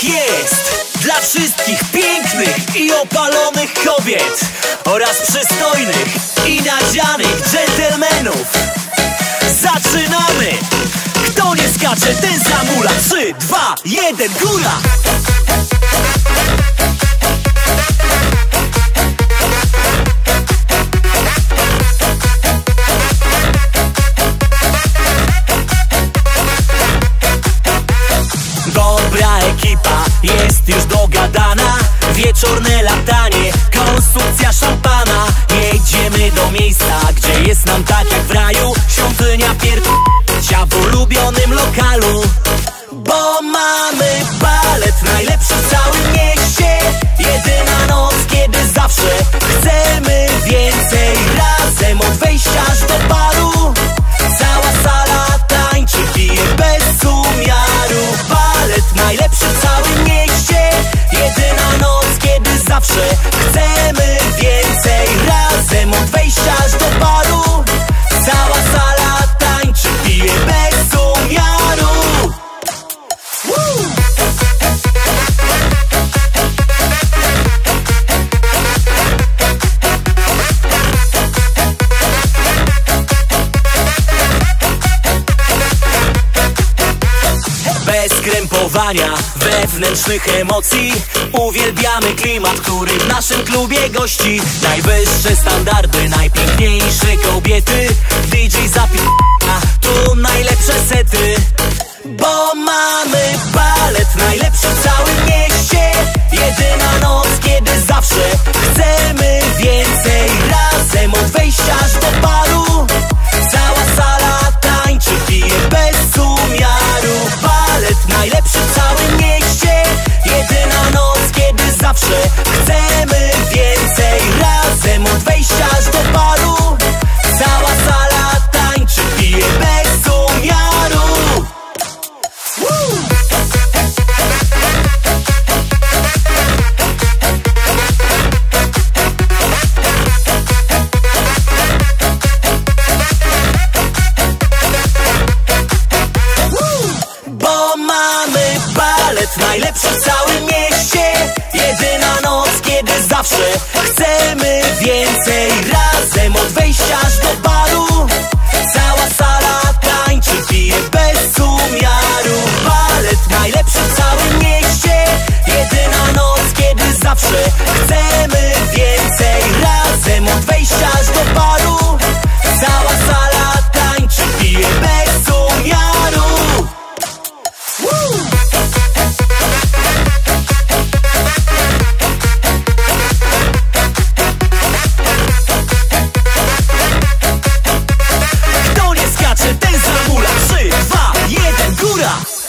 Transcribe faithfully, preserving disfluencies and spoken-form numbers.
tak jest. Dla wszystkich pięknych i opalonych kobiet oraz przystojnych i nadzianych dżentelmenów. Zaczynamy! Kto nie skacze, ten zamula. Trzy, dwa, jeden, góra! Dobra ekipa, jest już dogadana. Wieczorne latanie, konsumpcja szampana. Jedziemy do miejsca, gdzie jest nam tak jak w raju. Świątynia pierdcia w ulubionym lokalu. Bo mamy balet najlepszy w całym mieście. Jedyna noc, kiedy zawsze chcemy więcej. Razem od wejścia aż do baru. Cała sala tańczy, pije bez umiaru. Balet najlepszy w całym mieście. Jedyna noc, kiedy zawsze chcemy więcej. Razem od wejścia aż do baru. Cała sala tańczy, pije bez umiaru. Woo! Bez krępowania, wewnętrznych emocji. Uwielbiamy klimat, który w naszym klubie gości. Najwyższe standardy, najpiękniejsze kobiety. D J zapi***a, tu najlepsze sety. Bo mamy balet najlepszy w całym mieście. Jedyna noc, kiedy zawsze chcemy więcej. Razem od wejścia aż do baru. Cała sala tańczy, pije bez umiaru. Balet najlepszy w całym mieście. Jedyna noc, kiedy zawsze chcemy więcej. Razem od wejścia aż do baru. Cała sala tańczy, pije bez umiaru. Woo! Bo mamy balet najlepszy w całym mieście. Jedyna noc, kiedy zawsze chcemy więcej. Razem od wejścia aż do baru. Cała sala tańczy, pije bez umiaru. Balet najlepszy w całym mieście. Jedyna noc, kiedy zawsze chcemy więcej. Razem od wejścia aż do baru. Cała sala tańczy, pije bez umiaru. Woo! Kto nie skacze, ten zamula. Trzy, dwa, jeden, góra!